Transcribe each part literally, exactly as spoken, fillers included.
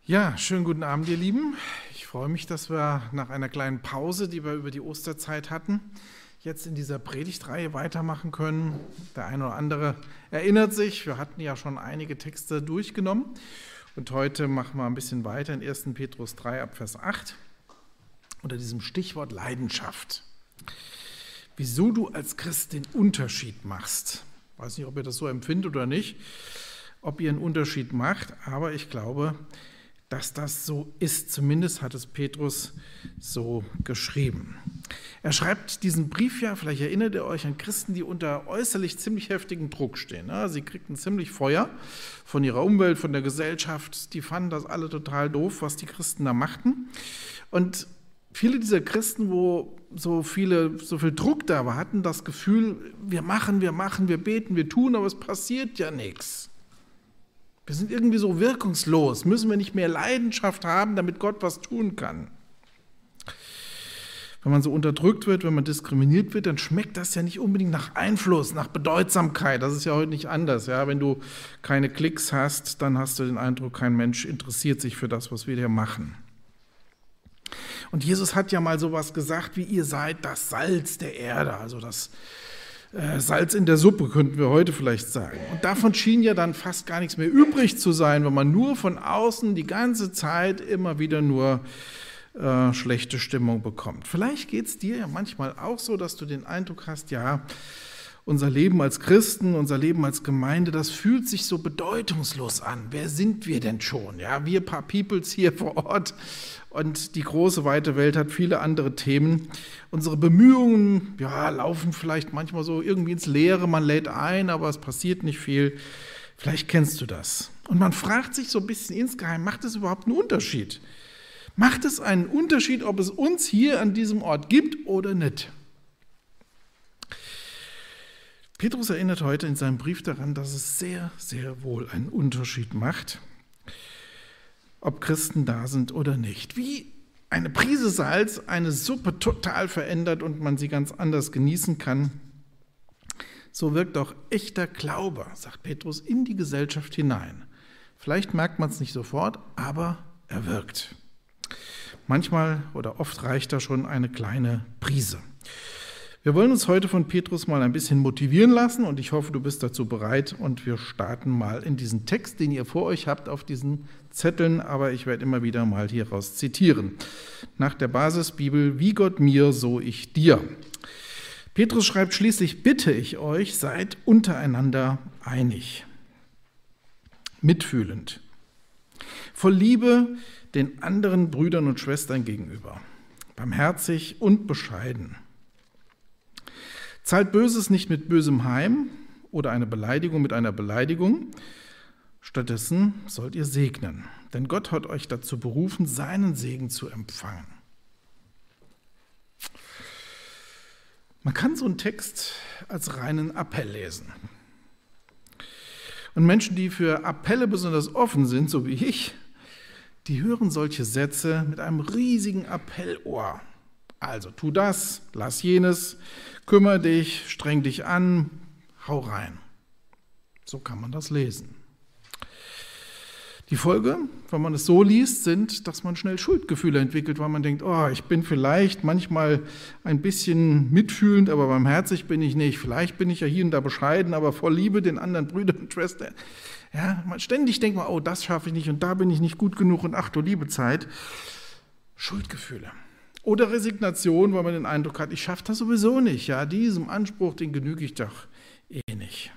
Ja, schönen guten Abend, ihr Lieben. Ich freue mich, dass wir nach einer kleinen Pause, die wir über die Osterzeit hatten, jetzt in dieser Predigtreihe weitermachen können. Der eine oder andere erinnert sich, wir hatten ja schon einige Texte durchgenommen und heute machen wir ein bisschen weiter in ersten Petrus drei ab Vers acht unter diesem Stichwort Leidenschaft. Wieso du als Christ den Unterschied machst. Ich weiß nicht, ob ihr das so empfindet oder nicht, ob ihr einen Unterschied macht, aber ich glaube, dass das so ist. Zumindest hat es Petrus so geschrieben. Er schreibt diesen Brief ja, vielleicht erinnert ihr euch an Christen, die unter äußerlich ziemlich heftigem Druck stehen. Sie kriegten ziemlich Feuer von ihrer Umwelt, von der Gesellschaft. Die fanden das alle total doof, was die Christen da machten. Und viele dieser Christen, wo so, viele, so viel Druck da war, hatten das Gefühl, wir machen, wir machen, wir beten, wir tun, aber es passiert ja nichts. Wir sind irgendwie so wirkungslos. Müssen wir nicht mehr Leidenschaft haben, damit Gott was tun kann? Wenn man so unterdrückt wird, wenn man diskriminiert wird, dann schmeckt das ja nicht unbedingt nach Einfluss, nach Bedeutsamkeit. Das ist ja heute nicht anders. Ja? Wenn du keine Klicks hast, dann hast du den Eindruck, kein Mensch interessiert sich für das, was wir hier machen. Und Jesus hat ja mal sowas gesagt, wie ihr seid das Salz der Erde, also das Salz in der Suppe, könnten wir heute vielleicht sagen. Und davon schien ja dann fast gar nichts mehr übrig zu sein, wenn man nur von außen die ganze Zeit immer wieder nur äh, schlechte Stimmung bekommt. Vielleicht geht es dir ja manchmal auch so, dass du den Eindruck hast, ja, unser Leben als Christen, unser Leben als Gemeinde, das fühlt sich so bedeutungslos an. Wer sind wir denn schon? Ja, wir paar Peoples hier vor Ort. Und die große, weite Welt hat viele andere Themen. Unsere Bemühungen ja, laufen vielleicht manchmal so irgendwie ins Leere. Man lädt ein, aber es passiert nicht viel. Vielleicht kennst du das. Und man fragt sich so ein bisschen insgeheim, macht es überhaupt einen Unterschied? Macht es einen Unterschied, ob es uns hier an diesem Ort gibt oder nicht? Petrus erinnert heute in seinem Brief daran, dass es sehr, sehr wohl einen Unterschied macht, ob Christen da sind oder nicht. Wie eine Prise Salz eine Suppe total verändert und man sie ganz anders genießen kann, so wirkt auch echter Glaube, sagt Petrus, in die Gesellschaft hinein. Vielleicht merkt man es nicht sofort, aber er wirkt. Manchmal oder oft reicht da schon eine kleine Prise. Wir wollen uns heute von Petrus mal ein bisschen motivieren lassen und ich hoffe, du bist dazu bereit und wir starten mal in diesen Text, den ihr vor euch habt auf diesen Zetteln, aber ich werde immer wieder mal hieraus zitieren. Nach der Basisbibel, wie Gott mir, so ich dir. Petrus schreibt schließlich, bitte ich euch, seid untereinander einig, mitfühlend, voll Liebe den anderen Brüdern und Schwestern gegenüber, barmherzig und bescheiden. Zahlt Böses nicht mit Bösem heim oder eine Beleidigung mit einer Beleidigung. Stattdessen sollt ihr segnen, denn Gott hat euch dazu berufen, seinen Segen zu empfangen. Man kann so einen Text als reinen Appell lesen. Und Menschen, die für Appelle besonders offen sind, so wie ich, die hören solche Sätze mit einem riesigen Appellohr. Also tu das, lass jenes, kümmere dich, streng dich an, hau rein. So kann man das lesen. Die Folge, wenn man es so liest, sind, dass man schnell Schuldgefühle entwickelt, weil man denkt, oh, ich bin vielleicht manchmal ein bisschen mitfühlend, aber barmherzig bin ich nicht. Vielleicht bin ich ja hier und da bescheiden, aber voll Liebe den anderen Brüdern und Schwestern. Ja, man ständig denkt man, oh, das schaffe ich nicht und da bin ich nicht gut genug und ach du liebe Zeit. Schuldgefühle. Oder Resignation, weil man den Eindruck hat, ich schaffe das sowieso nicht. Ja, diesem Anspruch, den genüge ich doch eh nicht.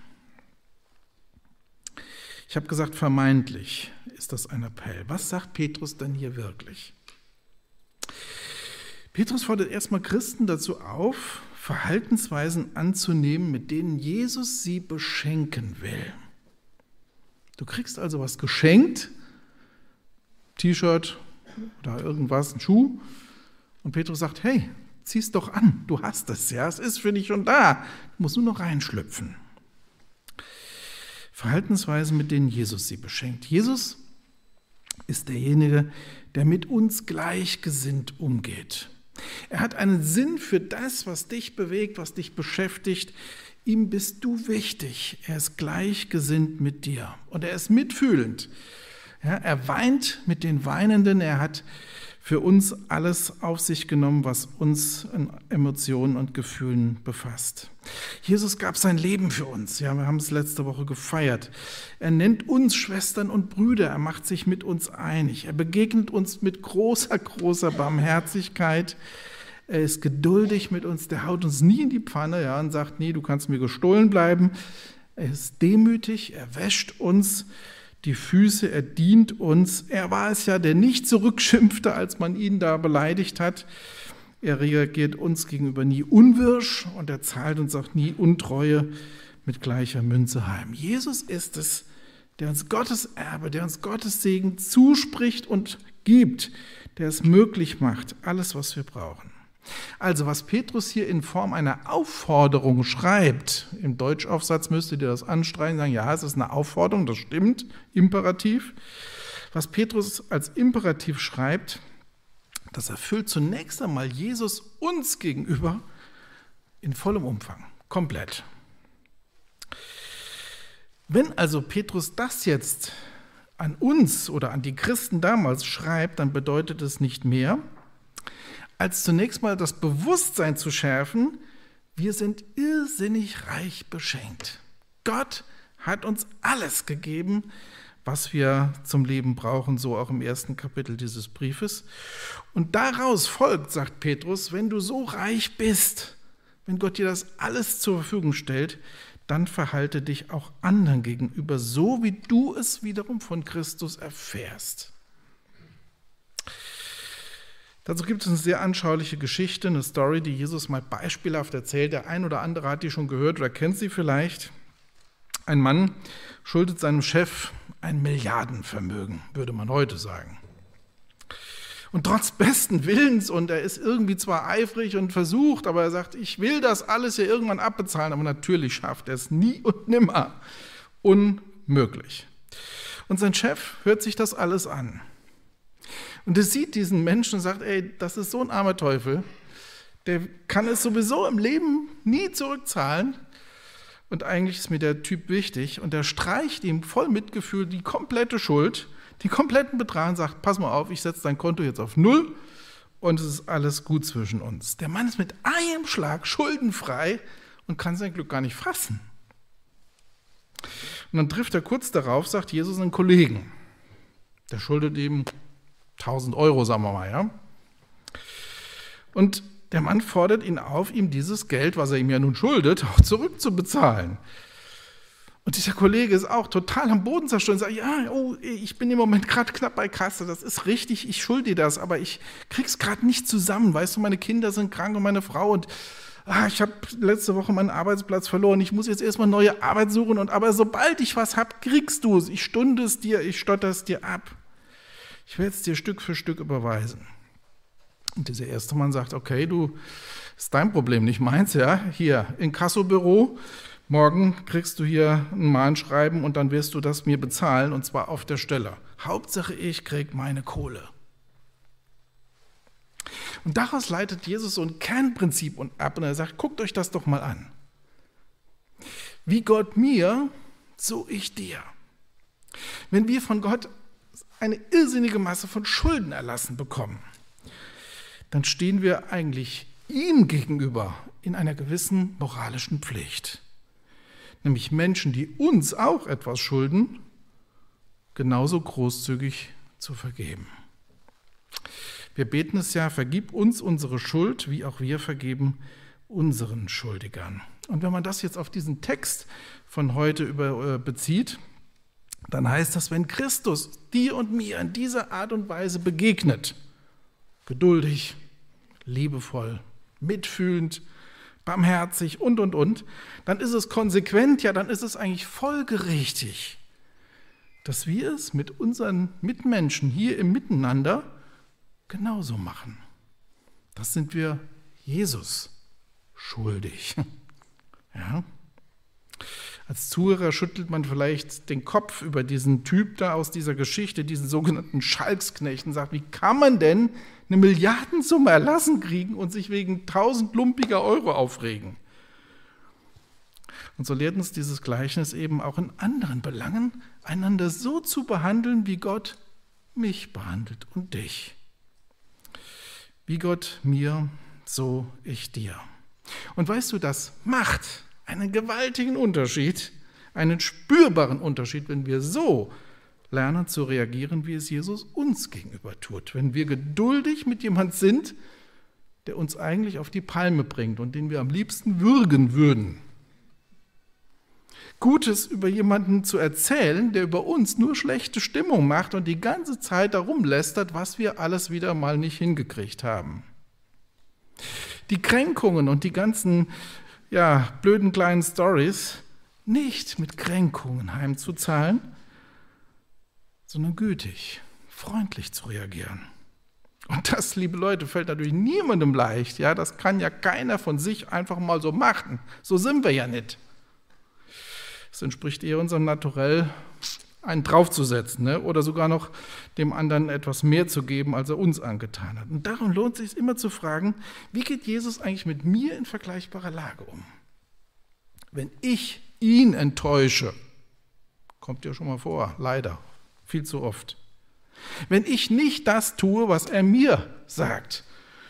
Ich habe gesagt, vermeintlich ist das ein Appell. Was sagt Petrus denn hier wirklich? Petrus fordert erstmal Christen dazu auf, Verhaltensweisen anzunehmen, mit denen Jesus sie beschenken will. Du kriegst also was geschenkt, T-Shirt oder irgendwas, ein Schuh, und Petrus sagt, hey, zieh's doch an, du hast es, ja, es ist für dich schon da, du musst nur noch reinschlüpfen. Verhaltensweisen, mit denen Jesus sie beschenkt. Jesus ist derjenige, der mit uns gleichgesinnt umgeht. Er hat einen Sinn für das, was dich bewegt, was dich beschäftigt. Ihm bist du wichtig. Er ist gleichgesinnt mit dir und er ist mitfühlend. Ja, er weint mit den Weinenden, er hat für uns alles auf sich genommen, was uns in Emotionen und Gefühlen befasst. Jesus gab sein Leben für uns. Ja, wir haben es letzte Woche gefeiert. Er nennt uns Schwestern und Brüder. Er macht sich mit uns einig. Er begegnet uns mit großer, großer Barmherzigkeit. Er ist geduldig mit uns. Der haut uns nie in die Pfanne, ja, und sagt, nee, du kannst mir gestohlen bleiben. Er ist demütig. Er wäscht uns die Füße, er dient uns. Er war es ja, der nicht zurückschimpfte, als man ihn da beleidigt hat. Er reagiert uns gegenüber nie unwirsch und er zahlt uns auch nie Untreue mit gleicher Münze heim. Jesus ist es, der uns Gottes Erbe, der uns Gottes Segen zuspricht und gibt, der es möglich macht, alles, was wir brauchen. Also, was Petrus hier in Form einer Aufforderung schreibt, im Deutschaufsatz müsstet ihr das anstreichen, sagen, ja, es ist eine Aufforderung, das stimmt, Imperativ. Was Petrus als Imperativ schreibt, das erfüllt zunächst einmal Jesus uns gegenüber in vollem Umfang, komplett. Wenn also Petrus das jetzt an uns oder an die Christen damals schreibt, dann bedeutet es nicht mehr, als zunächst mal das Bewusstsein zu schärfen, wir sind irrsinnig reich beschenkt. Gott hat uns alles gegeben, was wir zum Leben brauchen, so auch im ersten Kapitel dieses Briefes. Und daraus folgt, sagt Petrus, wenn du so reich bist, wenn Gott dir das alles zur Verfügung stellt, dann verhalte dich auch anderen gegenüber, so wie du es wiederum von Christus erfährst. Dazu gibt es eine sehr anschauliche Geschichte, eine Story, die Jesus mal beispielhaft erzählt. Der ein oder andere hat die schon gehört oder kennt sie vielleicht. Ein Mann schuldet seinem Chef ein Milliardenvermögen, würde man heute sagen. Und trotz besten Willens, und er ist irgendwie zwar eifrig und versucht, aber er sagt, ich will das alles ja irgendwann abbezahlen, aber natürlich schafft er es nie und nimmer. Unmöglich. Und sein Chef hört sich das alles an. Und er sieht diesen Menschen und sagt, ey, das ist so ein armer Teufel, der kann es sowieso im Leben nie zurückzahlen. Und eigentlich ist mir der Typ wichtig. Und er streicht ihm voll Mitgefühl die komplette Schuld, den kompletten Betrag und sagt, pass mal auf, ich setze dein Konto jetzt auf Null und es ist alles gut zwischen uns. Der Mann ist mit einem Schlag schuldenfrei und kann sein Glück gar nicht fassen. Und dann trifft er kurz darauf, sagt Jesus, einen Kollegen. Der schuldet ihm tausend Euro, sagen wir mal, ja. Und der Mann fordert ihn auf, ihm dieses Geld, was er ihm ja nun schuldet, auch zurückzubezahlen. Und dieser Kollege ist auch total am Boden zerstört und sagt, ja, oh, ich bin im Moment gerade knapp bei Kasse, das ist richtig, ich schulde dir das, aber ich krieg's gerade nicht zusammen, weißt du, meine Kinder sind krank und meine Frau und ah, ich habe letzte Woche meinen Arbeitsplatz verloren, ich muss jetzt erstmal neue Arbeit suchen, und aber sobald ich was habe, kriegst du es, ich stunde es dir, ich stotter es dir ab. Ich werde es dir Stück für Stück überweisen. Und dieser erste Mann sagt, okay, du, ist dein Problem, nicht meins, ja, hier, Inkassobüro, morgen kriegst du hier ein Mahnschreiben und dann wirst du das mir bezahlen, und zwar auf der Stelle. Hauptsache, ich krieg meine Kohle. Und daraus leitet Jesus so ein Kernprinzip ab und er sagt, guckt euch das doch mal an. Wie Gott mir, so ich dir. Wenn wir von Gott eine irrsinnige Masse von Schulden erlassen bekommen, dann stehen wir eigentlich ihm gegenüber in einer gewissen moralischen Pflicht. Nämlich Menschen, die uns auch etwas schulden, genauso großzügig zu vergeben. Wir beten es ja, vergib uns unsere Schuld, wie auch wir vergeben unseren Schuldigern. Und wenn man das jetzt auf diesen Text von heute über, äh, bezieht, dann heißt das, wenn Christus dir und mir in dieser Art und Weise begegnet, geduldig, liebevoll, mitfühlend, barmherzig und, und, und, dann ist es konsequent, ja, dann ist es eigentlich folgerichtig, dass wir es mit unseren Mitmenschen hier im Miteinander genauso machen. Das sind wir Jesus schuldig. Ja. Als Zuhörer schüttelt man vielleicht den Kopf über diesen Typ da aus dieser Geschichte, diesen sogenannten Schalksknecht, und sagt, wie kann man denn eine Milliardensumme erlassen kriegen und sich wegen tausend lumpiger Euro aufregen? Und so lehrt uns dieses Gleichnis eben auch in anderen Belangen, einander so zu behandeln, wie Gott mich behandelt und dich. Wie Gott mir, so ich dir. Und weißt du, das macht einen gewaltigen Unterschied, einen spürbaren Unterschied, wenn wir so lernen zu reagieren, wie es Jesus uns gegenüber tut. Wenn wir geduldig mit jemand sind, der uns eigentlich auf die Palme bringt und den wir am liebsten würgen würden. Gutes über jemanden zu erzählen, der über uns nur schlechte Stimmung macht und die ganze Zeit darum lästert, was wir alles wieder mal nicht hingekriegt haben. Die Kränkungen und die ganzen ja, blöden kleinen Storys nicht mit Kränkungen heimzuzahlen, sondern gütig, freundlich zu reagieren. Und das, liebe Leute, fällt natürlich niemandem leicht. Ja, das kann ja keiner von sich einfach mal so machen. So sind wir ja nicht. Es entspricht eher unserem Naturell, einen draufzusetzen, ne? Oder sogar noch dem anderen etwas mehr zu geben, als er uns angetan hat. Und darum lohnt es sich immer zu fragen, wie geht Jesus eigentlich mit mir in vergleichbarer Lage um? Wenn ich ihn enttäusche, kommt ja schon mal vor, leider, viel zu oft. Wenn ich nicht das tue, was er mir sagt,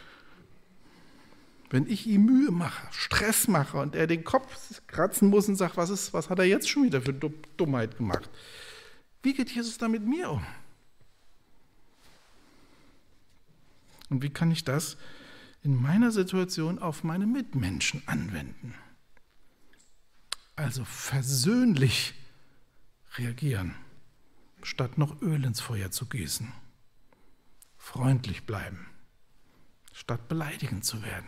wenn ich ihm Mühe mache, Stress mache und er den Kopf kratzen muss und sagt, was ist, was hat er jetzt schon wieder für Dummheit gemacht? Wie geht Jesus da mit mir um? Und wie kann ich das in meiner Situation auf meine Mitmenschen anwenden? Also versöhnlich reagieren, statt noch Öl ins Feuer zu gießen. Freundlich bleiben, statt beleidigend zu werden.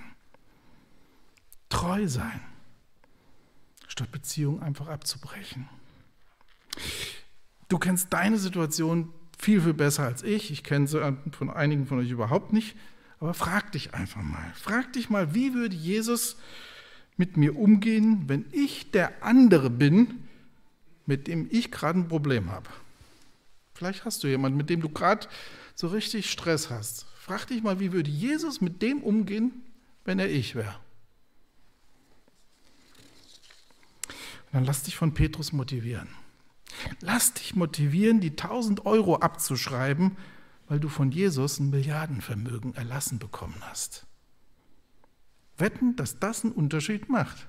Treu sein, statt Beziehungen einfach abzubrechen. Du kennst deine Situation viel, viel besser als ich. Ich kenne sie von einigen von euch überhaupt nicht. Aber frag dich einfach mal. Frag dich mal, wie würde Jesus mit mir umgehen, wenn ich der andere bin, mit dem ich gerade ein Problem habe. Vielleicht hast du jemanden, mit dem du gerade so richtig Stress hast. Frag dich mal, wie würde Jesus mit dem umgehen, wenn er ich wäre? Dann lass dich von Petrus motivieren. Lass dich motivieren, die tausend Euro abzuschreiben, weil du von Jesus ein Milliardenvermögen erlassen bekommen hast. Wetten, dass das einen Unterschied macht.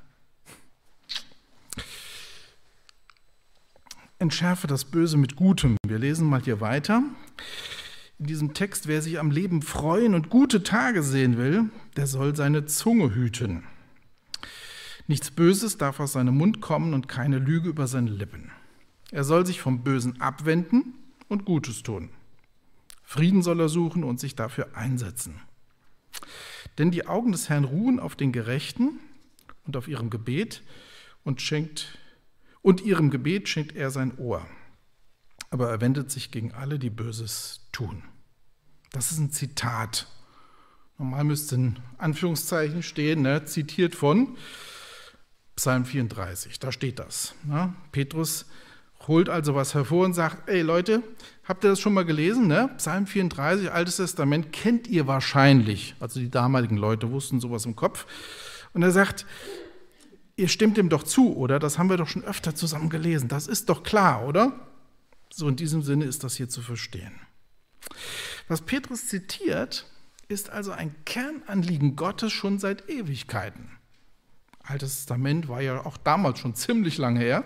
Entschärfe das Böse mit Gutem. Wir lesen mal hier weiter. In diesem Text, wer sich am Leben freuen und gute Tage sehen will, der soll seine Zunge hüten. Nichts Böses darf aus seinem Mund kommen und keine Lüge über seine Lippen. Er soll sich vom Bösen abwenden und Gutes tun. Frieden soll er suchen und sich dafür einsetzen. Denn die Augen des Herrn ruhen auf den Gerechten und auf ihrem Gebet und schenkt und ihrem Gebet schenkt er sein Ohr. Aber er wendet sich gegen alle, die Böses tun. Das ist ein Zitat. Normal müsste in Anführungszeichen stehen, ne? Zitiert von Psalm vierunddreißig, da steht das. Ne? Petrus holt also was hervor und sagt, ey Leute, habt ihr das schon mal gelesen? Ne? Psalm vierunddreißig, Altes Testament, kennt ihr wahrscheinlich. Also die damaligen Leute wussten sowas im Kopf. Und er sagt, ihr stimmt dem doch zu, oder? Das haben wir doch schon öfter zusammen gelesen. Das ist doch klar, oder? So in diesem Sinne ist das hier zu verstehen. Was Petrus zitiert, ist also ein Kernanliegen Gottes schon seit Ewigkeiten. Altes Testament war ja auch damals schon ziemlich lange her.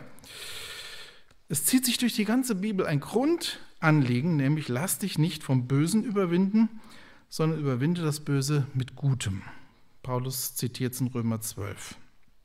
Es zieht sich durch die ganze Bibel ein Grundanliegen, nämlich lass dich nicht vom Bösen überwinden, sondern überwinde das Böse mit Gutem. Paulus zitiert es in Römer zwölf.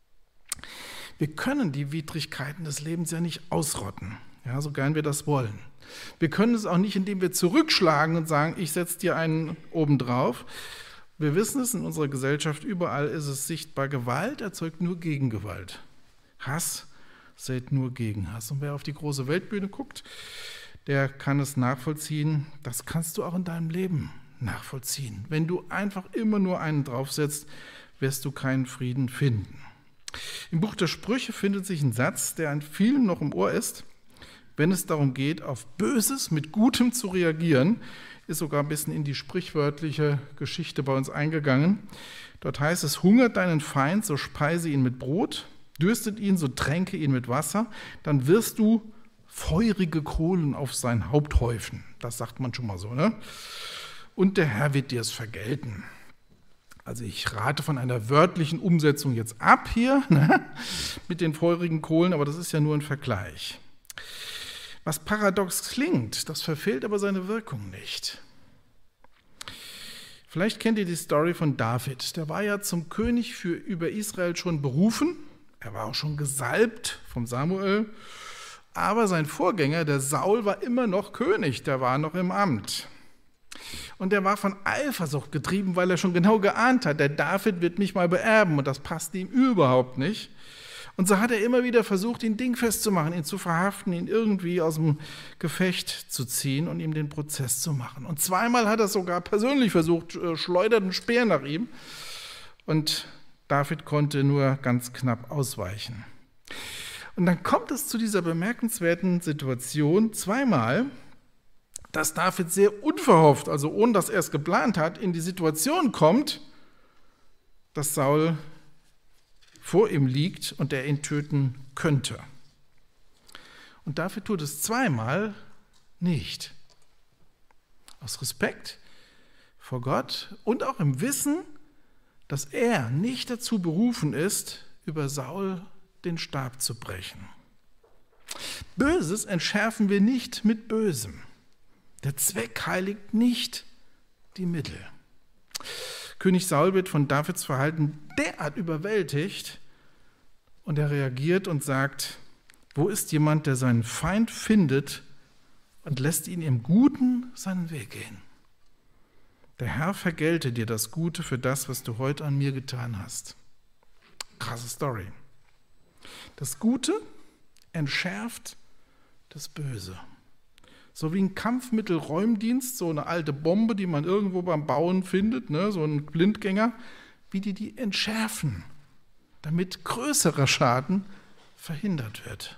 Wir können die Widrigkeiten des Lebens ja nicht ausrotten, ja, so gern wir das wollen. Wir können es auch nicht, indem wir zurückschlagen und sagen, ich setze dir einen obendrauf. Wir wissen es, in unserer Gesellschaft überall ist es sichtbar, Gewalt erzeugt nur Gegengewalt. Hass sät nur Gegenhass. Und wer auf die große Weltbühne guckt, der kann es nachvollziehen. Das kannst du auch in deinem Leben nachvollziehen. Wenn du einfach immer nur einen draufsetzt, wirst du keinen Frieden finden. Im Buch der Sprüche findet sich ein Satz, der an vielen noch im Ohr ist. Wenn es darum geht, auf Böses mit Gutem zu reagieren, ist sogar ein bisschen in die sprichwörtliche Geschichte bei uns eingegangen. Dort heißt es, hungert deinen Feind, so speise ihn mit Brot, dürstet ihn, so tränke ihn mit Wasser, dann wirst du feurige Kohlen auf sein Haupt häufen. Das sagt man schon mal so, ne? Und der Herr wird dir es vergelten. Also ich rate von einer wörtlichen Umsetzung jetzt ab hier, ne? Mit den feurigen Kohlen, aber das ist ja nur ein Vergleich. Was paradox klingt, das verfehlt aber seine Wirkung nicht. Vielleicht kennt ihr die Story von David. Der war ja zum König für über Israel schon berufen. Er war auch schon gesalbt vom Samuel. Aber sein Vorgänger, der Saul, war immer noch König. Der war noch im Amt. Und er war von Eifersucht getrieben, weil er schon genau geahnt hat, der David wird mich mal beerben. Und das passt ihm überhaupt nicht. Und so hat er immer wieder versucht, ihn dingfest zu machen, ihn zu verhaften, ihn irgendwie aus dem Gefecht zu ziehen und ihm den Prozess zu machen. Und zweimal hat er sogar persönlich versucht, schleudert einen Speer nach ihm. Und David konnte nur ganz knapp ausweichen. Und dann kommt es zu dieser bemerkenswerten Situation zweimal, dass David sehr unverhofft, also ohne dass er es geplant hat, in die Situation kommt, dass Saul vor ihm liegt und er ihn töten könnte. Und David tut es zweimal nicht. Aus Respekt vor Gott und auch im Wissen, dass er nicht dazu berufen ist, über Saul den Stab zu brechen. Böses entschärfen wir nicht mit Bösem. Der Zweck heiligt nicht die Mittel. König Saul wird von Davids Verhalten derart überwältigt und er reagiert und sagt, wo ist jemand, der seinen Feind findet und lässt ihn im Guten seinen Weg gehen? Der Herr vergelte dir das Gute für das, was du heute an mir getan hast. Krasse Story. Das Gute entschärft das Böse. So wie ein Kampfmittelräumdienst, so eine alte Bombe, die man irgendwo beim Bauen findet, ne, so ein Blindgänger, wie die die entschärfen, damit größerer Schaden verhindert wird.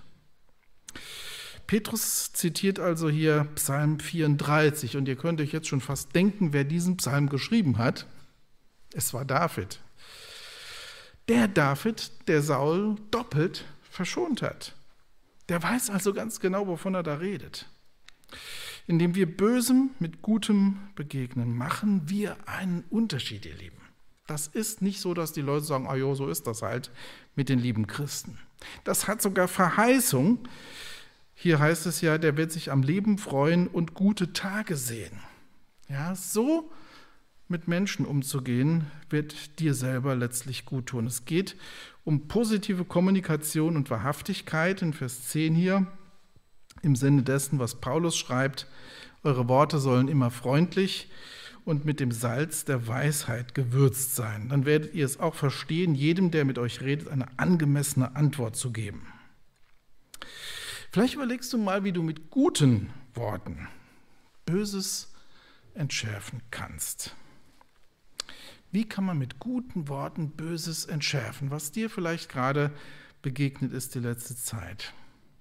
Petrus zitiert also hier Psalm vierunddreißig und ihr könnt euch jetzt schon fast denken, wer diesen Psalm geschrieben hat. Es war David. Der David, der Saul doppelt verschont hat. Der weiß also ganz genau, wovon er da redet. Indem wir Bösem mit Gutem begegnen, machen wir einen Unterschied, ihr Lieben. Das ist nicht so, dass die Leute sagen, ah jo, so ist das halt mit den lieben Christen. Das hat sogar Verheißung. Hier heißt es ja, der wird sich am Leben freuen und gute Tage sehen. Ja, so mit Menschen umzugehen, wird dir selber letztlich gut tun. Es geht um positive Kommunikation und Wahrhaftigkeit in Vers zehn hier. Im Sinne dessen, was Paulus schreibt, eure Worte sollen immer freundlich und mit dem Salz der Weisheit gewürzt sein. Dann werdet ihr es auch verstehen, jedem, der mit euch redet, eine angemessene Antwort zu geben. Vielleicht überlegst du mal, wie du mit guten Worten Böses entschärfen kannst. Wie kann man mit guten Worten Böses entschärfen, was dir vielleicht gerade begegnet ist die letzte Zeit?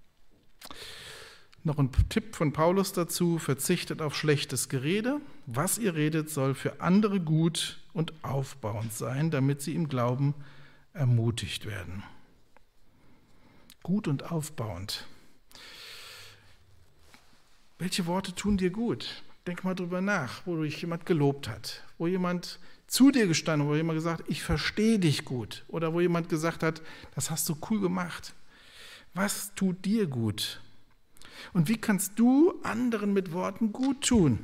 Noch ein Tipp von Paulus dazu, verzichtet auf schlechtes Gerede. Was ihr redet, soll für andere gut und aufbauend sein, damit sie im Glauben ermutigt werden. Gut und aufbauend. Welche Worte tun dir gut? Denk mal drüber nach, wo dich jemand gelobt hat, wo jemand zu dir gestanden hat, wo jemand gesagt hat, ich verstehe dich gut. Oder wo jemand gesagt hat, das hast du cool gemacht. Was tut dir gut? Und wie kannst du anderen mit Worten gut tun?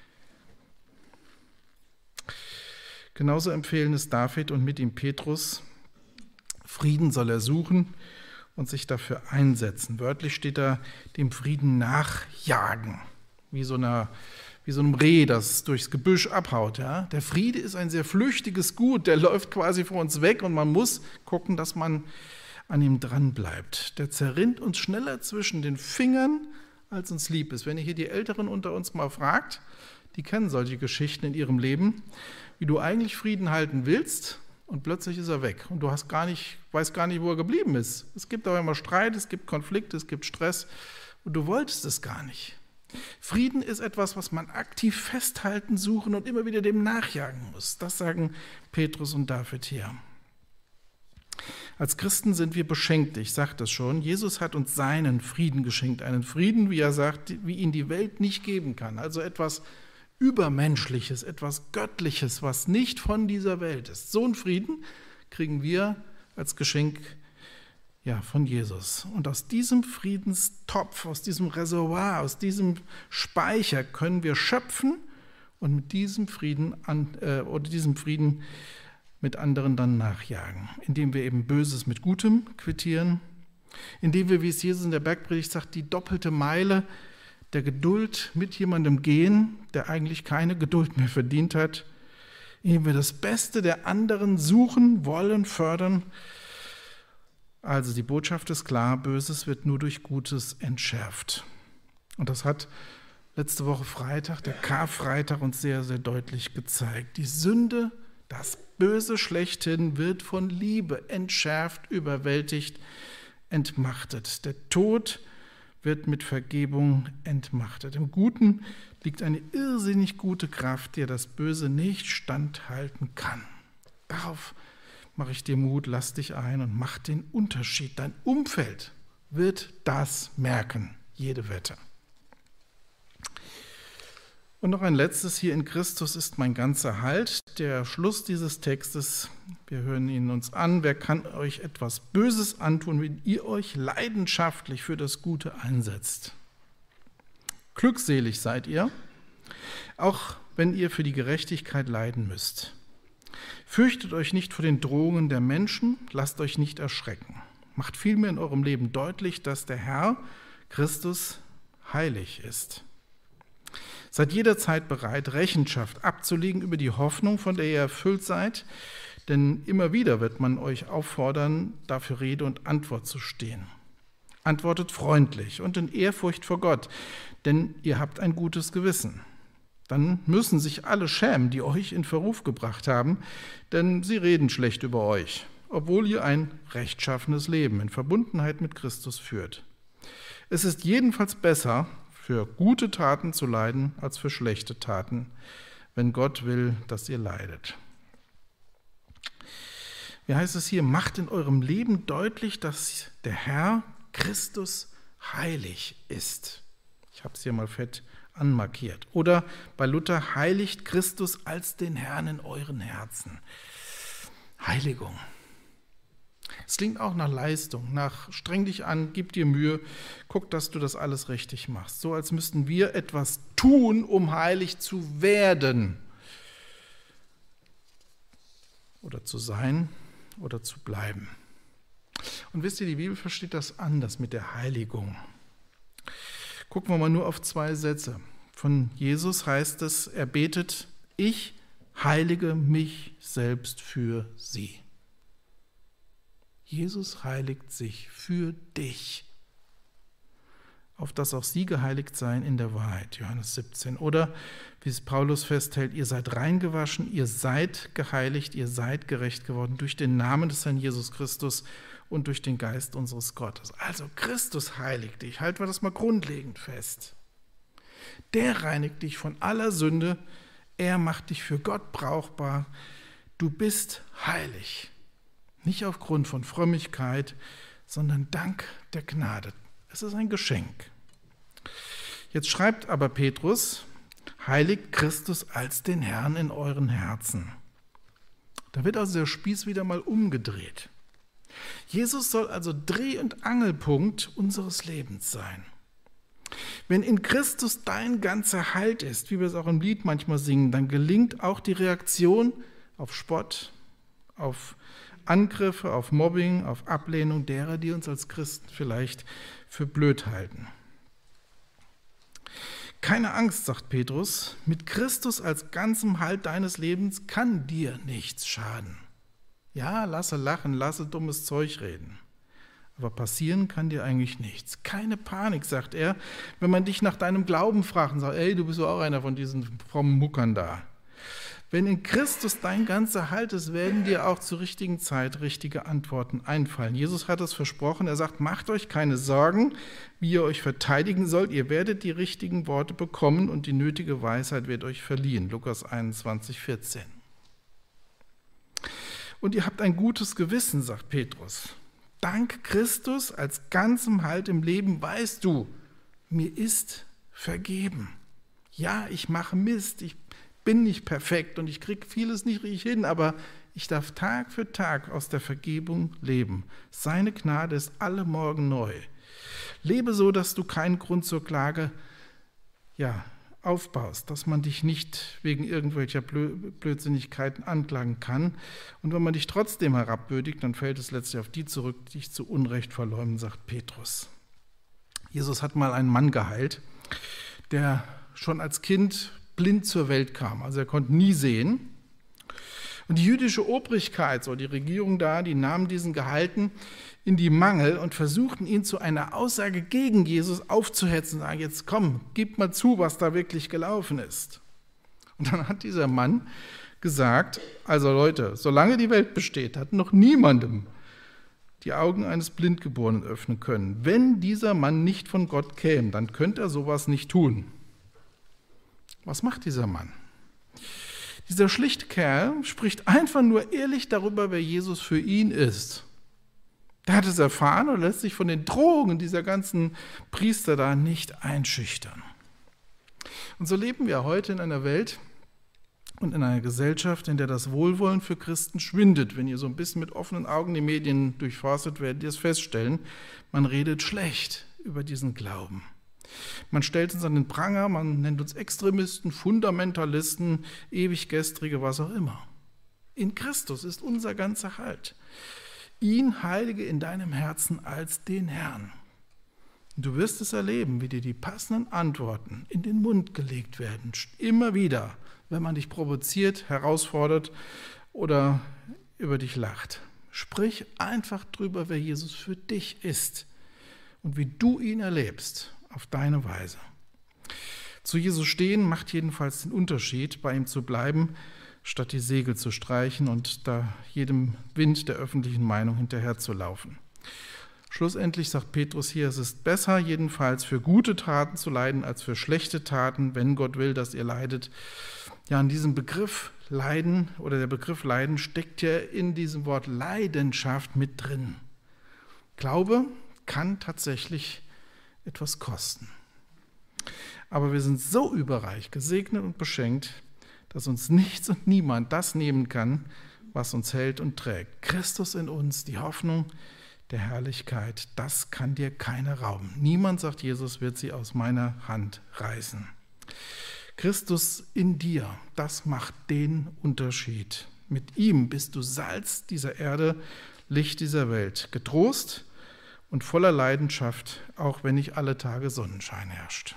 Genauso empfehlen es David und mit ihm Petrus. Frieden soll er suchen und sich dafür einsetzen. Wörtlich steht da, dem Frieden nachjagen, wie so, einer, wie so einem Reh, das durchs Gebüsch abhaut. Ja? Der Friede ist ein sehr flüchtiges Gut, der läuft quasi vor uns weg und man muss gucken, dass man an ihm dran bleibt. Der zerrinnt uns schneller zwischen den Fingern, als uns lieb ist. Wenn ihr hier die Älteren unter uns mal fragt, die kennen solche Geschichten in ihrem Leben, wie du eigentlich Frieden halten willst und plötzlich ist er weg und du hast gar nicht, weißt gar nicht, wo er geblieben ist. Es gibt aber immer Streit, es gibt Konflikte, es gibt Stress und du wolltest es gar nicht. Frieden ist etwas, was man aktiv festhalten, suchen und immer wieder dem nachjagen muss. Das sagen Petrus und David hier. Als Christen sind wir beschenkt, ich sagte es schon. Jesus hat uns seinen Frieden geschenkt, einen Frieden, wie er sagt, wie ihn die Welt nicht geben kann. Also etwas Übermenschliches, etwas Göttliches, was nicht von dieser Welt ist. So einen Frieden kriegen wir als Geschenk ja, von Jesus. Und aus diesem Friedenstopf, aus diesem Reservoir, aus diesem Speicher können wir schöpfen und mit diesem Frieden an, äh, oder diesem Frieden mit anderen dann nachjagen, indem wir eben Böses mit Gutem quittieren, indem wir, wie es Jesus in der Bergpredigt sagt, die doppelte Meile der Geduld mit jemandem gehen, der eigentlich keine Geduld mehr verdient hat, indem wir das Beste der anderen suchen, wollen, fördern. Also die Botschaft ist klar, Böses wird nur durch Gutes entschärft. Und das hat letzte Woche Freitag, der Karfreitag, uns sehr, sehr deutlich gezeigt. Die Sünde, das Böse schlechthin wird von Liebe entschärft, überwältigt, entmachtet. Der Tod wird mit Vergebung entmachtet. Im Guten liegt eine irrsinnig gute Kraft, der das Böse nicht standhalten kann. Darauf mache ich dir Mut, lass dich ein und mach den Unterschied. Dein Umfeld wird das merken, jede Wette. Und noch ein letztes, hier in Christus ist mein ganzer Halt. Der Schluss dieses Textes, wir hören ihn uns an. Wer kann euch etwas Böses antun, wenn ihr euch leidenschaftlich für das Gute einsetzt? Glückselig seid ihr, auch wenn ihr für die Gerechtigkeit leiden müsst. Fürchtet euch nicht vor den Drohungen der Menschen, lasst euch nicht erschrecken. Macht vielmehr in eurem Leben deutlich, dass der Herr, Christus, heilig ist. Seid jederzeit bereit, Rechenschaft abzulegen über die Hoffnung, von der ihr erfüllt seid, denn immer wieder wird man euch auffordern, dafür Rede und Antwort zu stehen. Antwortet freundlich und in Ehrfurcht vor Gott, denn ihr habt ein gutes Gewissen. Dann müssen sich alle schämen, die euch in Verruf gebracht haben, denn sie reden schlecht über euch, obwohl ihr ein rechtschaffenes Leben in Verbundenheit mit Christus führt. Es ist jedenfalls besser, für gute Taten zu leiden, als für schlechte Taten, wenn Gott will, dass ihr leidet. Wie heißt es hier? Macht in eurem Leben deutlich, dass der Herr Christus heilig ist. Ich habe es hier mal fett anmarkiert. Oder bei Luther, heiligt Christus als den Herrn in euren Herzen. Heiligung. Es klingt auch nach Leistung, nach streng dich an, gib dir Mühe, guck, dass du das alles richtig machst. So als müssten wir etwas tun, um heilig zu werden. Oder zu sein oder zu bleiben. Und wisst ihr, die Bibel versteht das anders mit der Heiligung. Gucken wir mal nur auf zwei Sätze. Von Jesus heißt es, er betet, ich heilige mich selbst für sie. Jesus heiligt sich für dich, auf dass auch sie geheiligt seien in der Wahrheit, Johannes siebzehn. Oder, wie es Paulus festhält, ihr seid reingewaschen, ihr seid geheiligt, ihr seid gerecht geworden durch den Namen des Herrn Jesus Christus und durch den Geist unseres Gottes. Also Christus heiligt dich, halten wir das mal grundlegend fest. Der reinigt dich von aller Sünde, er macht dich für Gott brauchbar, du bist heilig. Nicht aufgrund von Frömmigkeit, sondern dank der Gnade. Es ist ein Geschenk. Jetzt schreibt aber Petrus, heiligt Christus als den Herrn in euren Herzen. Da wird also der Spieß wieder mal umgedreht. Jesus soll also Dreh- und Angelpunkt unseres Lebens sein. Wenn in Christus dein ganzer Halt ist, wie wir es auch im Lied manchmal singen, dann gelingt auch die Reaktion auf Spott, auf Angriffe, auf Mobbing, auf Ablehnung derer, die uns als Christen vielleicht für blöd halten. Keine Angst, sagt Petrus, mit Christus als ganzem Halt deines Lebens kann dir nichts schaden. Ja, lasse lachen, lasse dummes Zeug reden. Aber passieren kann dir eigentlich nichts. Keine Panik, sagt er, wenn man dich nach deinem Glauben fragt und sagt, ey, du bist doch auch einer von diesen frommen Muckern da. Wenn in Christus dein ganzer Halt ist, werden dir auch zur richtigen Zeit richtige Antworten einfallen. Jesus hat es versprochen, er sagt, macht euch keine Sorgen, wie ihr euch verteidigen sollt. Ihr werdet die richtigen Worte bekommen und die nötige Weisheit wird euch verliehen. Lukas einundzwanzig, vierzehn. Und ihr habt ein gutes Gewissen, sagt Petrus. Dank Christus als ganzem Halt im Leben weißt du, mir ist vergeben. Ja, ich mache Mist, ich bin nicht perfekt und ich kriege vieles nicht richtig hin, aber ich darf Tag für Tag aus der Vergebung leben. Seine Gnade ist alle Morgen neu. Lebe so, dass du keinen Grund zur Klage ja, aufbaust, dass man dich nicht wegen irgendwelcher Blödsinnigkeiten anklagen kann. Und wenn man dich trotzdem herabwürdigt, dann fällt es letztlich auf die zurück, die dich zu Unrecht verleumden, sagt Petrus. Jesus hat mal einen Mann geheilt, der schon als Kind blind zur Welt kam. Also er konnte nie sehen. Und die jüdische Obrigkeit, so die Regierung da, die nahmen diesen Geheilten in die Mangel und versuchten ihn zu einer Aussage gegen Jesus aufzuhetzen. Sagen, jetzt komm, gib mal zu, was da wirklich gelaufen ist. Und dann hat dieser Mann gesagt, also Leute, solange die Welt besteht, hat noch niemandem die Augen eines Blindgeborenen öffnen können. Wenn dieser Mann nicht von Gott käme, dann könnte er sowas nicht tun. Was macht dieser Mann? Dieser schlichte Kerl spricht einfach nur ehrlich darüber, wer Jesus für ihn ist. Der hat es erfahren und lässt sich von den Drohungen dieser ganzen Priester da nicht einschüchtern. Und so leben wir heute in einer Welt und in einer Gesellschaft, in der das Wohlwollen für Christen schwindet. Wenn ihr so ein bisschen mit offenen Augen die Medien durchforstet, werdet ihr es feststellen, man redet schlecht über diesen Glauben. Man stellt uns an den Pranger, man nennt uns Extremisten, Fundamentalisten, Ewiggestrige, was auch immer. In Christus ist unser ganzer Halt. Ihn heilige in deinem Herzen als den Herrn. Du wirst es erleben, wie dir die passenden Antworten in den Mund gelegt werden. Immer wieder, wenn man dich provoziert, herausfordert oder über dich lacht. Sprich einfach drüber, wer Jesus für dich ist und wie du ihn erlebst. Auf deine Weise. Zu Jesus stehen macht jedenfalls den Unterschied, bei ihm zu bleiben, statt die Segel zu streichen und da jedem Wind der öffentlichen Meinung hinterherzulaufen. Schlussendlich sagt Petrus hier, es ist besser jedenfalls für gute Taten zu leiden, als für schlechte Taten, wenn Gott will, dass ihr leidet. Ja, in diesem Begriff Leiden oder der Begriff Leiden steckt ja in diesem Wort Leidenschaft mit drin. Glaube kann tatsächlich etwas kosten. Aber wir sind so überreich, gesegnet und beschenkt, dass uns nichts und niemand das nehmen kann, was uns hält und trägt. Christus in uns, die Hoffnung der Herrlichkeit, das kann dir keiner rauben. Niemand, sagt Jesus, wird sie aus meiner Hand reißen. Christus in dir, das macht den Unterschied. Mit ihm bist du Salz dieser Erde, Licht dieser Welt. Getrost und voller Leidenschaft, auch wenn nicht alle Tage Sonnenschein herrscht.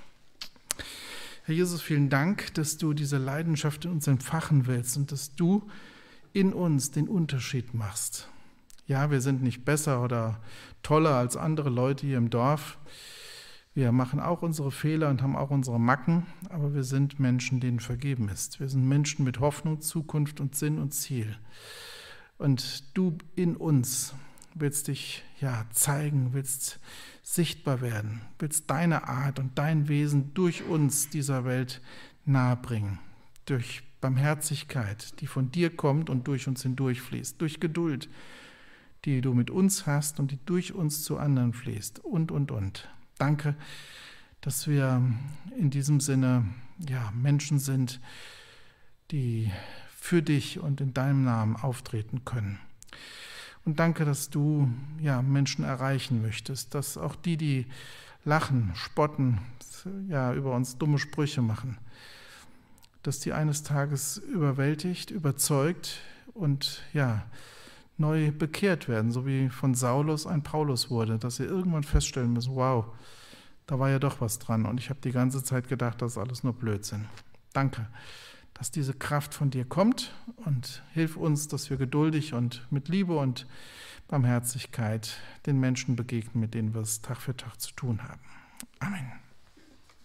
Herr Jesus, vielen Dank, dass du diese Leidenschaft in uns entfachen willst und dass du in uns den Unterschied machst. Ja, wir sind nicht besser oder toller als andere Leute hier im Dorf. Wir machen auch unsere Fehler und haben auch unsere Macken, aber wir sind Menschen, denen vergeben ist. Wir sind Menschen mit Hoffnung, Zukunft und Sinn und Ziel. Und du in uns willst dich ja zeigen, willst sichtbar werden, willst deine Art und dein Wesen durch uns dieser Welt nahebringen, durch Barmherzigkeit, die von dir kommt und durch uns hindurchfließt, durch Geduld, die du mit uns hast und die durch uns zu anderen fließt und, und, und. Danke, dass wir in diesem Sinne ja, Menschen sind, die für dich und in deinem Namen auftreten können. Und danke, dass du ja, Menschen erreichen möchtest, dass auch die, die lachen, spotten, ja, über uns dumme Sprüche machen, dass die eines Tages überwältigt, überzeugt und ja, neu bekehrt werden, so wie von Saulus ein Paulus wurde, dass sie irgendwann feststellen müssen, wow, da war ja doch was dran und ich habe die ganze Zeit gedacht, das ist alles nur Blödsinn. Danke, dass diese Kraft von dir kommt und hilf uns, dass wir geduldig und mit Liebe und Barmherzigkeit den Menschen begegnen, mit denen wir es Tag für Tag zu tun haben. Amen.